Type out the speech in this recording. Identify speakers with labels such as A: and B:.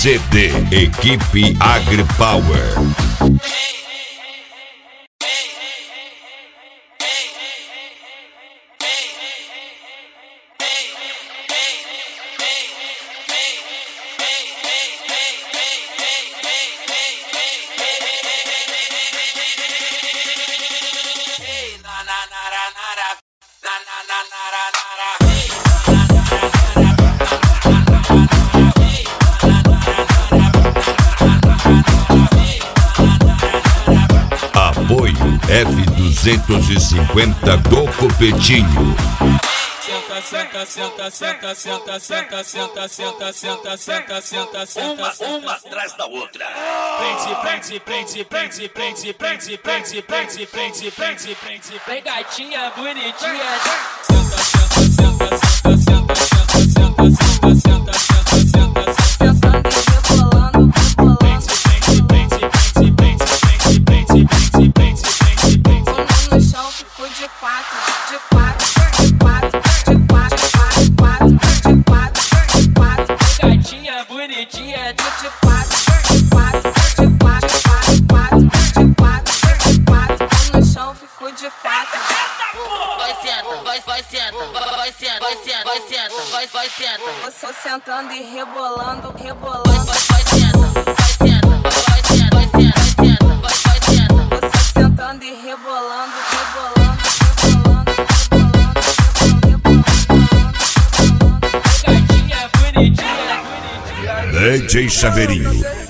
A: CD Equipe AgriPower. Apoio F250 do Copetinho.
B: Senta, senta, senta, senta, senta, senta, senta, senta, senta, senta, senta, senta,
C: uma atrás da outra.
B: prende, prende, prende, prende, prende, prende, prende, prende, prende, prende, prende, vem gatinha bonitinha. Senta, senta, senta, senta, senta, senta, senta, senta, senta, senta, senta,
D: Sentando e rebolando, rebolando. No chão ficou de quatro, de quatro, de quatro, de quatro, de quatro, de quatro, de quatro.
B: gatinha bonitinha.
D: De quatro, de quatro, de quatro, de quatro, de quatro, de quatro. No chão ficou de quatro.
E: Vai senta, vai senta, vai senta, vai senta, vai senta, vai senta.
D: Você sentando e rebolando,
E: Vai
D: rebolando.
E: senta, vai senta, vai senta, vai senta, vai senta.
D: Você sentando e rebolando, rebolando, rebolando, rebolando, rebolando.
B: Gatinha bonitinha, bonitinha.
A: DJ Chaveirinho.